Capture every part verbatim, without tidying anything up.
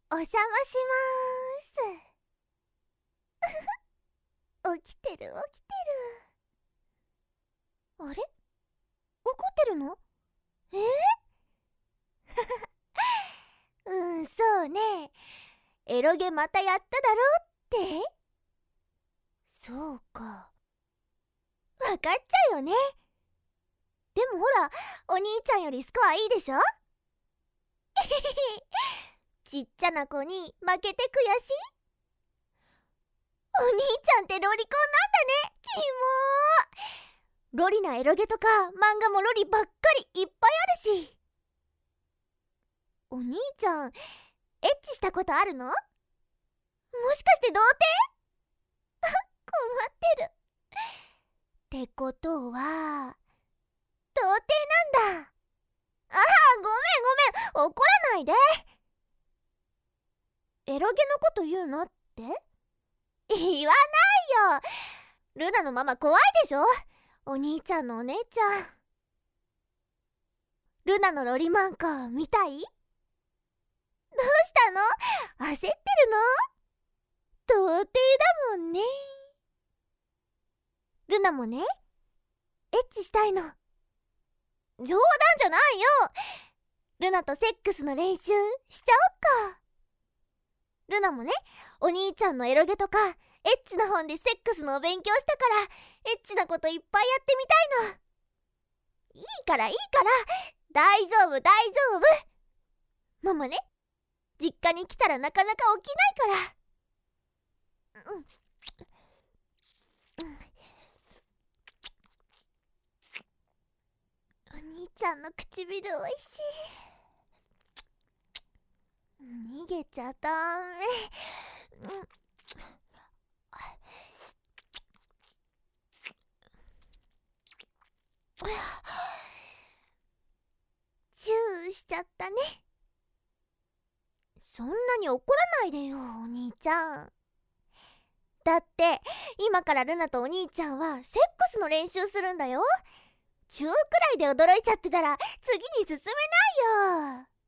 お邪魔しまーす。起きてる起きてる。あれ、怒ってるの？えー、うん、そうね。エロゲまたやっただろって。そうか、わかっちゃうよね。でもほら、お兄ちゃんよりスコアいいでしょ。ちっちゃな子に負けて悔しい。お兄ちゃんってロリコンなんだね。キモー。ロリなエロゲとか漫画もロリばっかりいっぱいあるし。お兄ちゃんエッチしたことあるの？もしかして童貞？困ってる。ってことは童貞なんだ。ああ、ごめんごめん、怒らないで。エロゲのこと言うなって？言わないよ。ルナのママ怖いでしょ。お兄ちゃんのお姉ちゃん。ルナのロリマンカ見たい？どうしたの？焦ってるの？童貞だもんね。ルナもね、エッチしたいの。冗談じゃないよ。ルナとセックスの練習しちゃおっか。ルナもね、お兄ちゃんのエロゲとかエッチな本でセックスのお勉強したから、エッチなこといっぱいやってみたいの。いいからいいから、大丈夫大丈夫。ママね、実家に来たらなかなか起きないから。うん、お兄ちゃんの唇おいしい。逃げちゃダメ。うん、チューしちゃったね。そんなに怒らないでよ、お兄ちゃん。だって今からルナとお兄ちゃんはセックスの練習するんだよ。チューくらいで驚いちゃってたら次に進めないよ。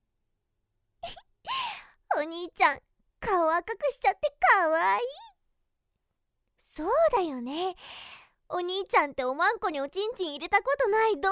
お兄ちゃん顔赤くしちゃってかわいい。そうだよね、お兄ちゃんっておまんこにおちんちん入れたことない童貞さんだ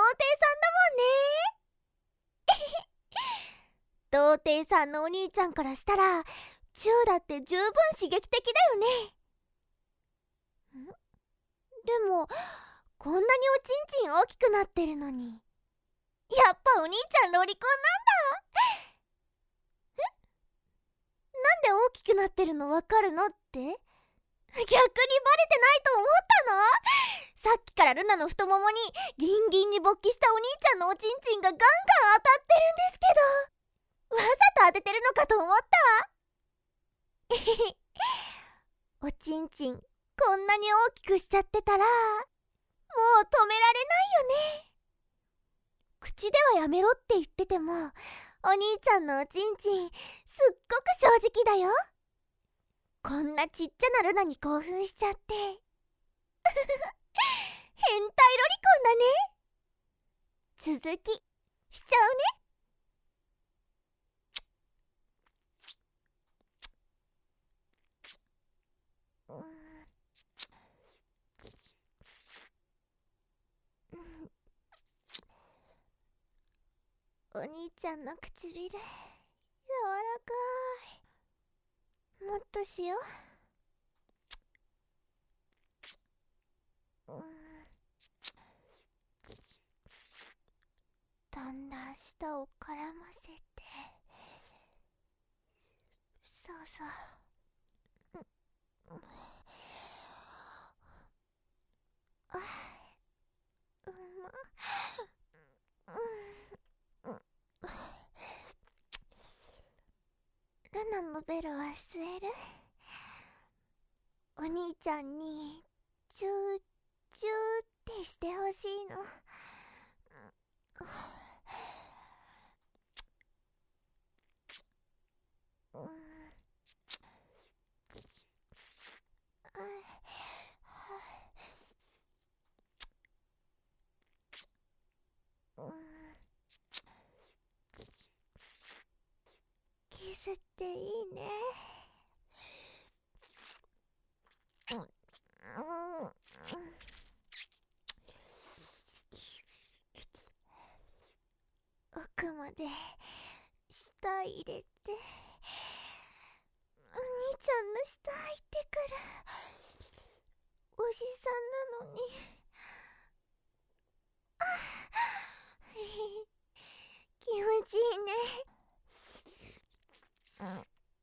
もんね。童貞さんのお兄ちゃんからしたらチューだって十分刺激的だよね。んでもこんなにおちんちん大きくなってるのに、やっぱお兄ちゃんロリコンなんだ。え、なんで大きくなってるのわかるのって？逆にバレてないと思ったの？さっきからルナの太ももにギンギンに勃起したお兄ちゃんのおちんちんがガンガン当たってるんですけど、わざと当ててるのかと思った。おちんちんこんなに大きくしちゃってたらもう止められないよね。口ではやめろって言っててもお兄ちゃんのおちんちんすっごく正直だよ。こんなちっちゃなルナに興奮しちゃって変態ロリコンだね。続きしちゃうね。お兄ちゃんの唇柔らかい。もっとしよう。うん、だんだん舌を絡ませて、そうそう、うん、あ、うま、うん、うん、ルナのベロは吸える？お兄ちゃんにチューチューってしてほしいの。うん、うん、キスせていいね。うんうん、奥まで舌入れて、お兄ちゃんの舌入ってくる。おじさんなのに。あ気持ちいいね。うん、うん、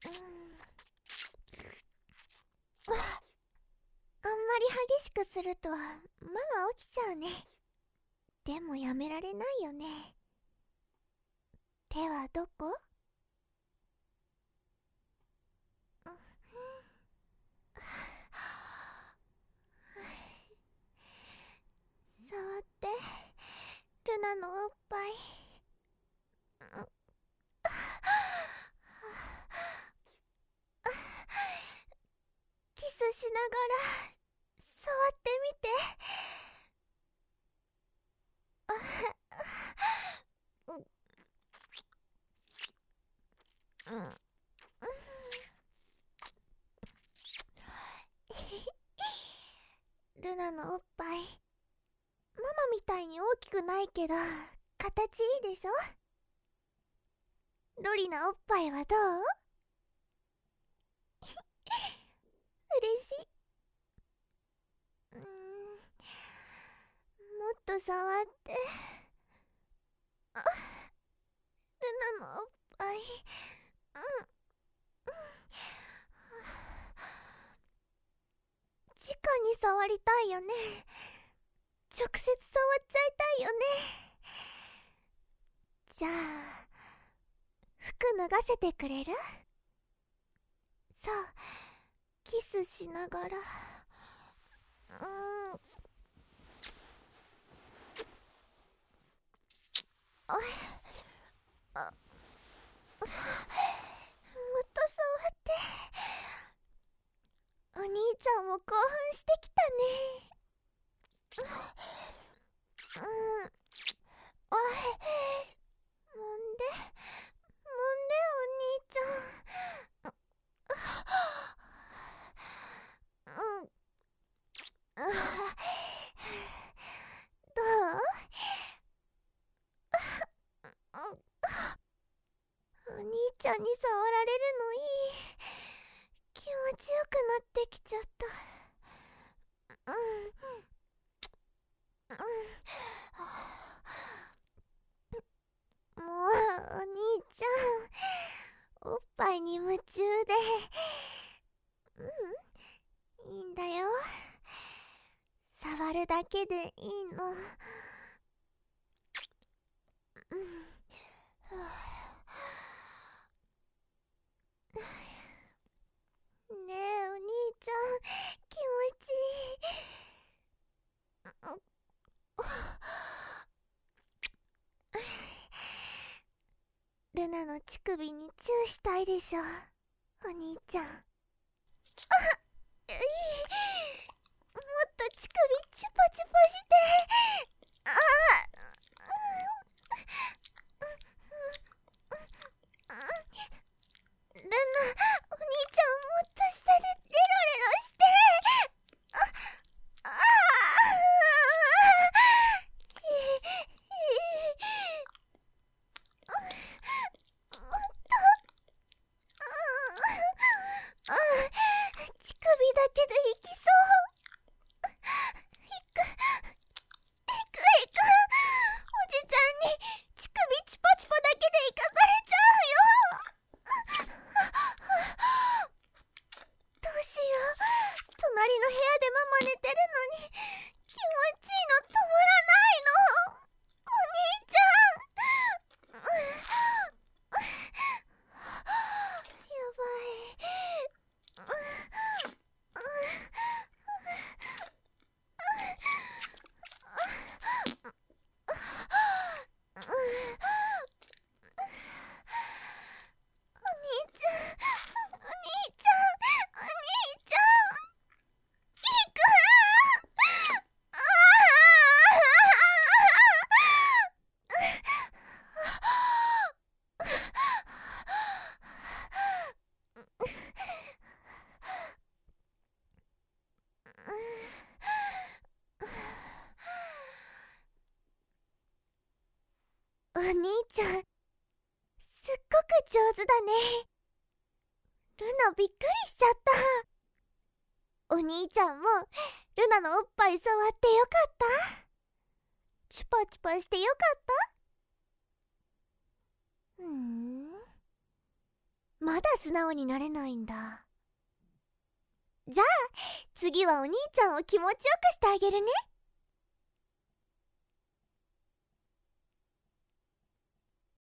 あんまり激しくするとママ起きちゃうね。でもやめられないよね。手はどこ？触ってルナのおっぱい。キスしながら触ってみて。うん、ルナのおっぱいママみたいに大きくないけど形いいでしょ。ロリナおっぱいはどう？嬉しい。うーん、もっと触って。あ、ルナのおっぱい。うん、直に触りたいよね。直接触っちゃいたいよね。じゃあ服脱がせてくれる？さあキスしながら。うーん、ああ、もっと触って。お兄ちゃんも興奮してきたね。うん、おい、もんでもんでお兄ちゃん。うん、どう？お兄ちゃんに触られるのいい。気持ちよくなってきちゃった。うん、うん、もうお兄ちゃんおっぱいに夢中で。うん、いいんだよ。触るだけでいいの。うん、ねえお兄ちゃん気持ちいい。ルナの乳首にチューしたいでしょお兄ちゃん。あっ、いい。もっと乳首チュパチュパして。ああ、ルナ、お兄ちゃんもっと下でレロレロして。ああもっと。ああ、乳首だけでいきそう。いくいくいく。 兄ちゃん、すっごく上手だね。ルナびっくりしちゃった。お兄ちゃんもルナのおっぱい触ってよかった？チュパチュパしてよかった？うーん、まだ素直になれないんだ。じゃあ次はお兄ちゃんを気持ちよくしてあげるね。